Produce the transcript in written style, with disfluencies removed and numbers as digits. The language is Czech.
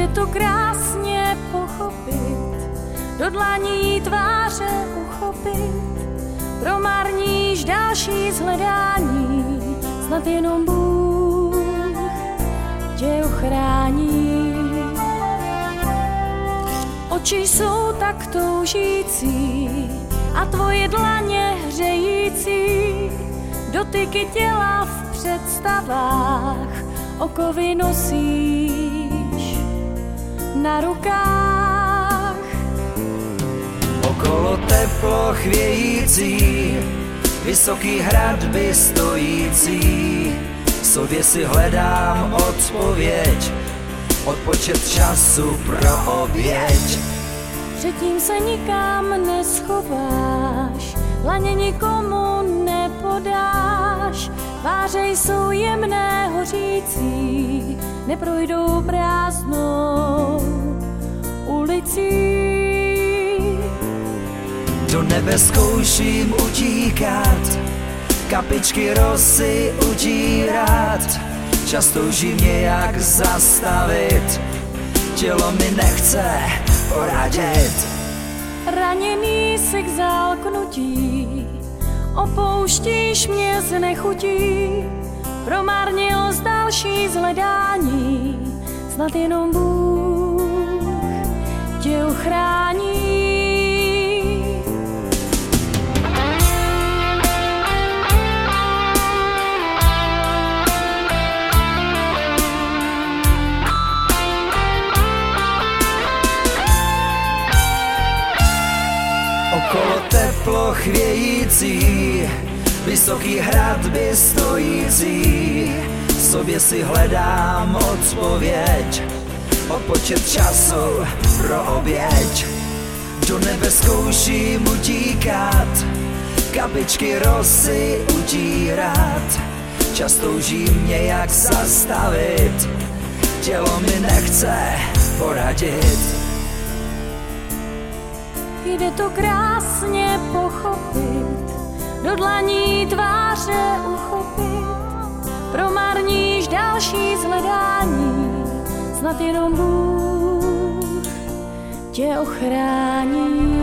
Jde to krásně pochopit, do dlaní tváře uchopit, promarníš další zhledání, snad jenom Bůh tě ochrání. Oči jsou tak toužící a tvoje dlaně hřející, dotyky těla v představách, okovy nosíš na rukách. Okolo teplo chvějící, vysoký hradby stojící, v sobě si hledám odpověď, odpočet času pro oběť. Předtím se nikam neschováš, dlaně nikomu nepodáš, tváře jsou jemné hořící, neprojdou prázdnou ulicí. Do nebe zkouším utíkat, kapičky rosy utírat, čas toužím nějak zastavit, tělo mi nechce poradit. Raněný si k zálknutí, opouštíš mě z nechutí, promarnil z další zhledání, snad jenom Bůh tě ochrání. Okolo teplo chvějící, vysoký hradby stojící, v sobě si hledám odpověď, odpočet času pro oběť. Do nebe zkouším utíkat, kapičky rosy utírat, čas toužím nějak zastavit, tělo mi nechce poradit. Jde to krásně pochopit, do dlaní tváře uchopit, promarníš další zhledání, snad jenom Bůh tě ochrání.